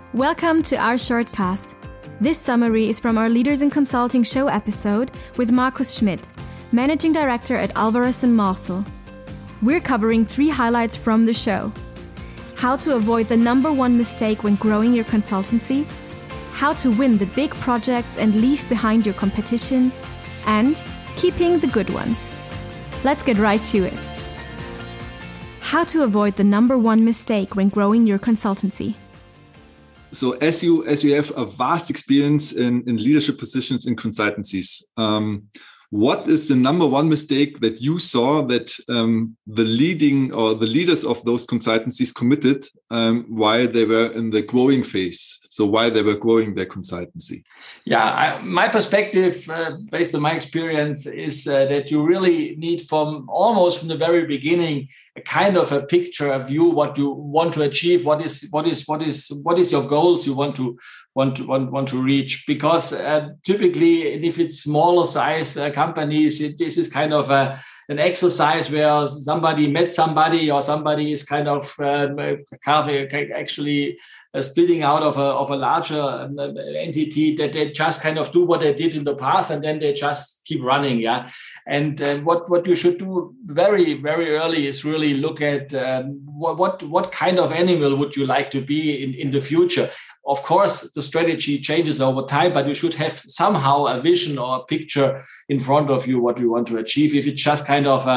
Welcome to our shortcast. This summary is from our Leaders in Consulting show episode with Markus Schmidt, Managing Director at Alvarez & Marsal. We're covering 3 highlights from the show. How to avoid the number one mistake when growing your consultancy, how to win the big projects and leave behind your competition, and keeping the good ones. Let's get right to it. How to avoid the number one mistake when growing your consultancy. So as you have a vast experience in leadership positions in consultancies, what is the number one mistake that you saw that the leaders of those consultancies committed while they were in the growing phase? So while they were growing their consultancy? Yeah, my perspective, based on my experience, is that you really need from the very beginning a kind of a picture, a view, what you want to achieve, what is your goals you want to reach. Because typically, if it's smaller size companies, this is kind of an exercise where somebody met somebody, or somebody is kind of actually splitting out of a larger entity, that they just kind of do what they did in the past, and then they just keep running. Yeah. And what you should do very, very early is really look at what kind of animal would you like to be in the future. Of course, the strategy changes over time, but you should have somehow a vision or a picture in front of you what you want to achieve. If you just kind of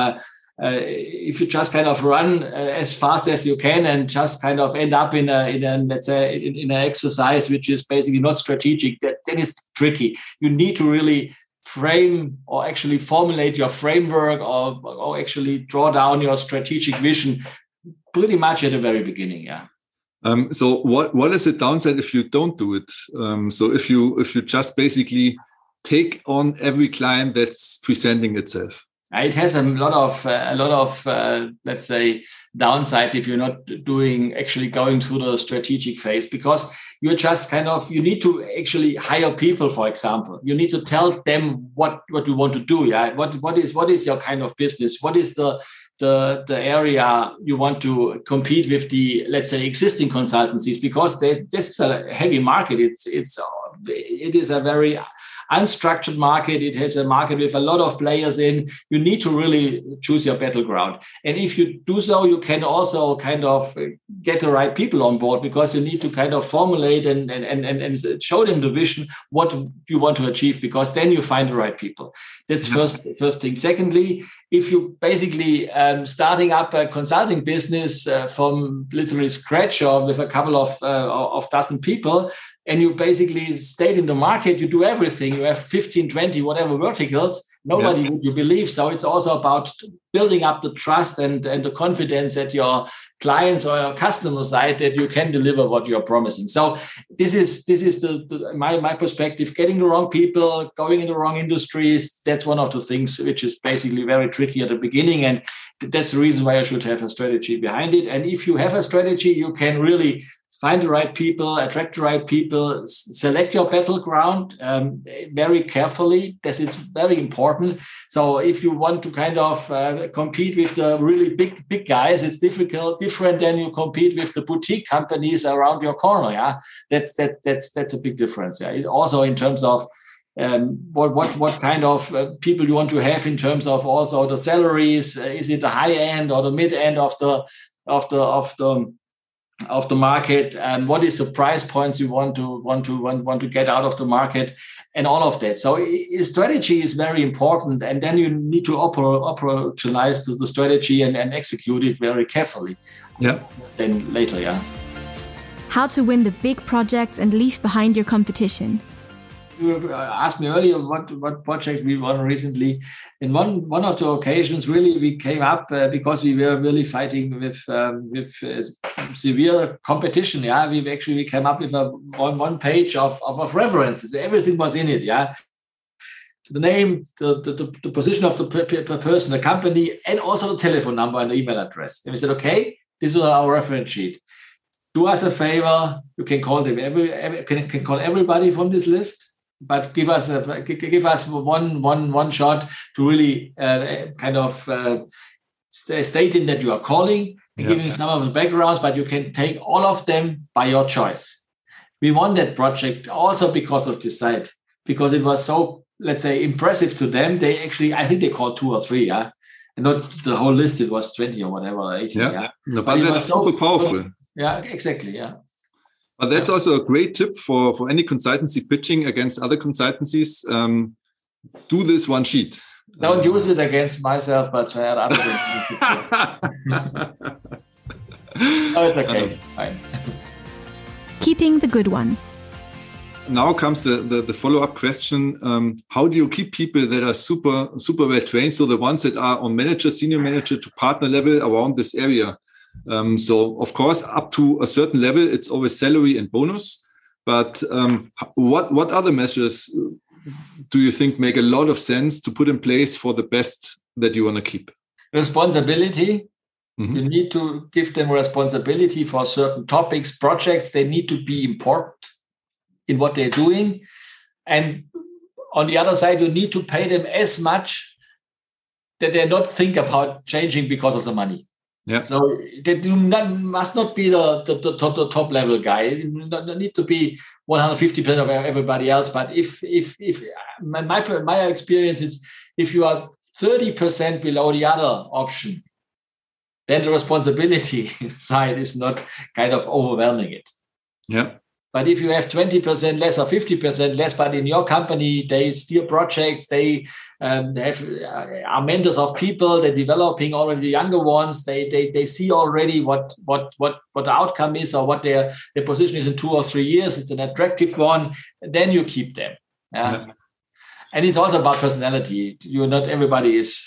run as fast as you can and just kind of end up in an exercise which is basically not strategic, then it's tricky. You need to really frame or actually formulate your framework or actually draw down your strategic vision pretty much at the very beginning. Yeah. So what is the downside if you don't do it? So if you just basically take on every client that's presenting itself? It has a lot of let's say downsides if you're not going through the strategic phase, because you're just you need to actually hire people. For example, you need to tell them what you want to do. Yeah, what is your kind of business? What is the area you want to compete with the, let's say, existing consultancies, because this is a heavy market. It is a very unstructured market. It has a market with a lot of players in. You need to really choose your battleground. And if you do so, you can also kind of get the right people on board, because you need to kind of formulate and show them the vision, what you want to achieve, because then you find the right people. That's first thing. Secondly, if you basically starting up a consulting business from literally scratch or with a couple of dozen people, and you basically stayed in the market, you do everything, you have 15, 20, whatever verticals, nobody would you believe. So it's also about building up the trust and the confidence at your clients or your customer side that you can deliver what you're promising. So this is my perspective. Getting the wrong people, going in the wrong industries, that's one of the things which is basically very tricky at the beginning. And that's the reason why you should have a strategy behind it. And if you have a strategy, you can really find the right people, attract the right people, select your battleground very carefully. This is very important. So if you want to kind of compete with the really big guys, it's different than you compete with the boutique companies around your corner. Yeah, that's a big difference. Yeah, also in terms of what kind of people you want to have in terms of also the salaries. Is it the high end or the mid end of the market, and what is the price points you want to get out of the market, and all of that. So strategy is very important, and then you need to operationalize the strategy and execute it very carefully. Yeah. Then later, yeah. How to win the big projects and leave behind your competition. You asked me earlier what project we won recently. In one of the occasions, really, we came up because we were really fighting with severe competition. Yeah, we came up with one page of references. Everything was in it. Yeah, the name, the position of the person, the company, and also the telephone number and the email address. And we said, okay, this is our reference sheet. Do us a favor. You can call them can call everybody from this list. But give us one shot to really stating that you are calling and giving some of the backgrounds, but you can take all of them by your choice. we won that project also because of this site, because it was so, let's say, impressive to them. They actually, I think they called 2 or 3, yeah, and not the whole list. It was 20 or whatever, 18. Yeah, no, but that's super powerful. Yeah, exactly. Yeah. But that's also a great tip for any consultancy pitching against other consultancies. Do this one sheet. Don't use it against myself, but try other things. Oh, it's okay. Fine. Keeping the good ones. Now comes the follow-up question. How do you keep people that are super well trained? So the ones that are on manager, senior manager to partner level around this area. So of course, up to a certain level, it's always salary and bonus. But what other measures do you think make a lot of sense to put in place for the best that you want to keep? Responsibility. Mm-hmm. You need to give them responsibility for certain topics, projects. They need to be important in what they're doing. And on the other side, you need to pay them as much that they not think about changing because of the money. Yeah. So they must not be the top level guy. You need to be 150% of everybody else. But if my experience is, if you are 30% below the other option, then the responsibility side is not kind of overwhelming it. Yeah. But if you have 20% less or 50% less, but in your company, they steer projects, they are mentors of people, they're developing already the younger ones, they see already what the outcome is or what their position is in 2 or 3 years, it's an attractive one, then you keep them. Yeah. And it's also about personality. Not everybody is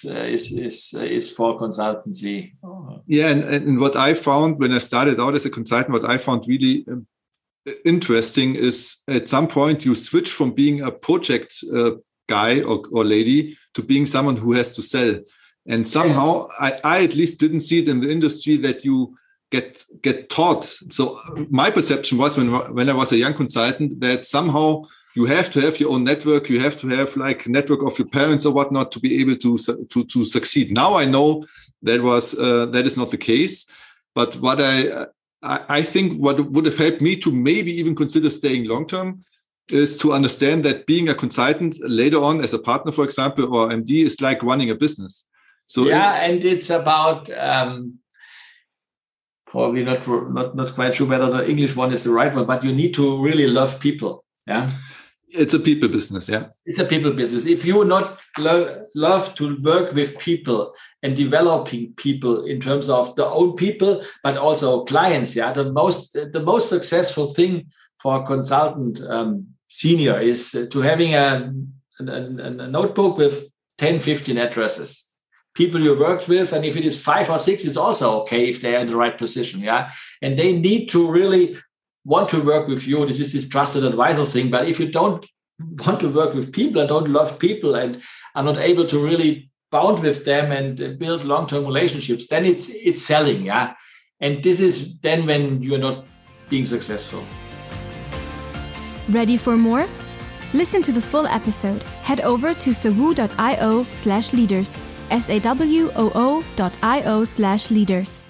for consultancy. Yeah, and what I found when I started out as a consultant, what I found really interesting is at some point you switch from being a project guy or lady to being someone who has to sell. And somehow I at least didn't see it in the industry that you get taught. So my perception was when I was a young consultant that somehow you have to have your own network. You have to have like a network of your parents or whatnot to be able to succeed. Now I know that is not the case. But what I think what would have helped me to maybe even consider staying long-term is to understand that being a consultant later on as a partner, for example, or MD is like running a business. So and it's about probably not quite sure whether the English one is the right one, but you need to really love people. Yeah. It's a people business, yeah. It's a people business. If you not love to work with people and developing people in terms of the own people, but also clients, yeah, the most successful thing for a consultant senior is to having a notebook with 10, 15 addresses. People you worked with, and if it is 5 or 6, it's also okay if they are in the right position, yeah. And they need to really want to work with you. This is this trusted advisor thing. But if you don't want to work with people and don't love people and are not able to really bond with them and build long-term relationships, then it's selling, yeah. And this is then when you're not being successful. Ready for more? Listen to the full episode. Head over to sawoo.io/leaders, SAWOO.io/leaders.